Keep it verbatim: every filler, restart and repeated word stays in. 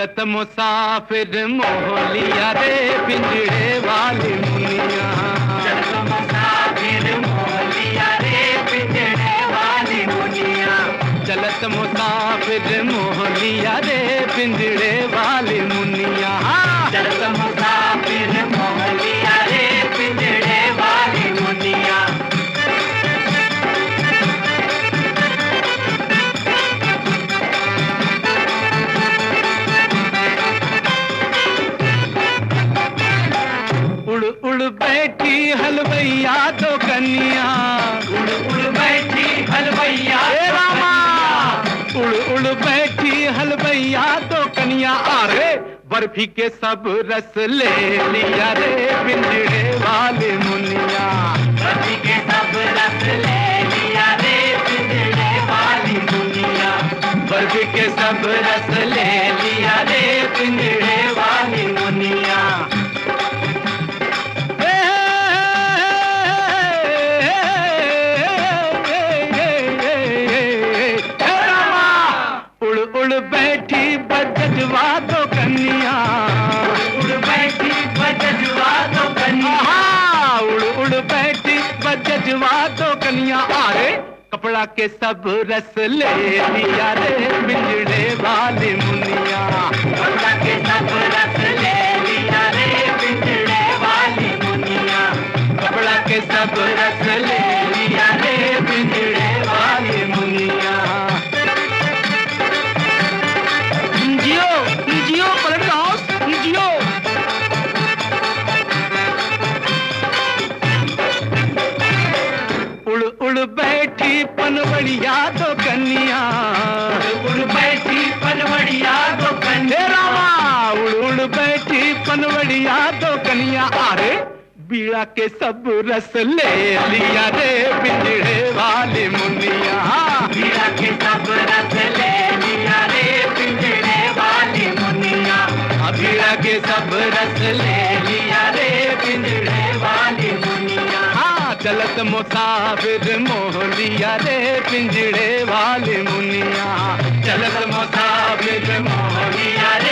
चलत मुसाफिर मोह लिया रे पिंजड़े वाली मुनिया। चलत मुसाफिर मोह लिया रे पिंजड़े वाली मुनिया। चलत मुसाफिर मोह लिया रे पिंजड़े वाली मुनिया। चलत मुसाफिर मोह लिया रे पिंजड़े वाली मुनिया। उड़ उड़ बैठी हलवैया तो कन्या। उड़ उड़ बैठी हलवैया ए रामा। उड़ उड़ बैठी हलवैया तो कन्या। अरे बर्फी के सब रस ले लिया रे पिंजड़े वाली मुनिया। बर्फी के सब रस ले लिया रे पिंजड़े वाली मुनिया। बर्फी के सब रस ले लिया रे पिंजड़े वाली मुनिया। उड़ बैठी बजवा तो कन्या। उड़ बैठी बजवा तो कन्या। उड़ उड़ बैठी बजवा तो कन्या। अरे कपड़ा के सब रस ले लिया रे पिंजड़े वाली मुनिया। कपड़ा के सब रस ले लिया रे पिंजड़े वाली मुनिया। कपड़ा के सब रस ले लिया रे पिंजड़े वाली मुनिया। जियो जियो पलट हाउस जियो। उड़ उड़ बैठी पनवड़िया तो कन्या। उड़ बैठी पनवड़िया तो कन्या। रामा उड़ उड़ बैठी पनवड़िया तो कन्या। अरे बीड़ा के सब रस ले लिया रे पिंजड़े वाली मुनिया। बीड़ा के सब रस ले लिया रे पिंजड़े वाली मुनिया। बीड़ा के सब रस ले लिया रे पिंजड़े वाली मुनिया। हाँ चलत मुसाफिर मोह लिया रे पिंजड़े वाली मुनिया। चलत मुसाफिर मोह लिया